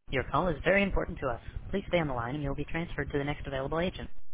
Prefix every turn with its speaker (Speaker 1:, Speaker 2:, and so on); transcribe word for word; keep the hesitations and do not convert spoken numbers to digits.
Speaker 1: Your call is very important to us. Please stay on the line and you'll be transferred to the next available agent.